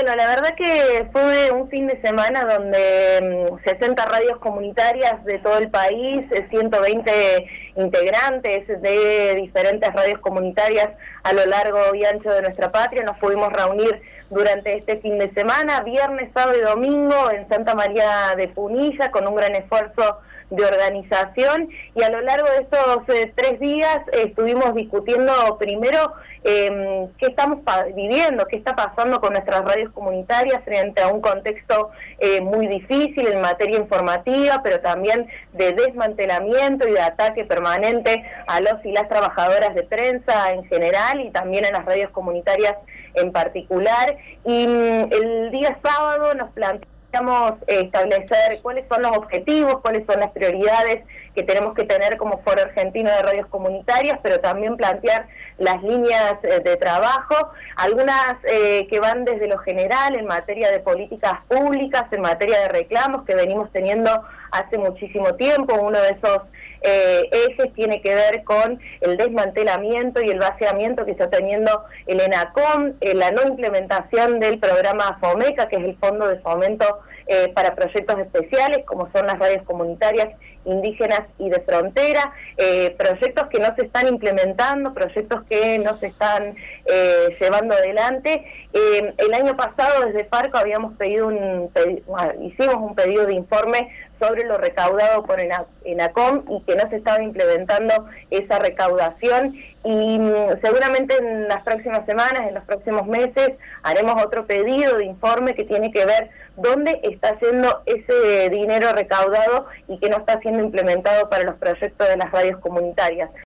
Bueno, la verdad que fue un fin de semana donde 60 radios comunitarias de todo el país, 120 integrantes de diferentes radios comunitarias a lo largo y ancho de nuestra patria, nos pudimos reunir durante este fin de semana, viernes, sábado y domingo en Santa María de Punilla, con un gran esfuerzo de organización, y a lo largo de estos 3 días estuvimos discutiendo primero qué estamos viviendo, qué está pasando con nuestras radios comunitarias frente a un contexto muy difícil en materia informativa, pero también de desmantelamiento y de ataque permanente a los y las trabajadoras de prensa en general y también en las radios comunitarias en particular. Y el día sábado nos planteamos establecer cuáles son los objetivos, cuáles son las prioridades que tenemos que tener como Foro Argentino de Radios Comunitarias, pero también plantear las líneas de trabajo, algunas que van desde lo general en materia de políticas públicas, en materia de reclamos que venimos teniendo hace muchísimo tiempo. Uno de esos ejes tiene que ver con el desmantelamiento y el vaciamiento que está teniendo el ENACOM, la no implementación del programa FOMECA, que es el Fondo de Fomento para Proyectos Especiales, como son las radios comunitarias indígenas y de frontera, proyectos que no se están implementando, proyectos que no se están llevando adelante. El año pasado desde Farco habíamos pedido hicimos un pedido de informe sobre lo recaudado por ENACOM y que no se estaba implementando esa recaudación, y seguramente en las próximas semanas, en los próximos meses, haremos otro pedido de informe que tiene que ver dónde está yendo ese dinero recaudado y que no está siendo implementado para los proyectos de las radios comunitarias.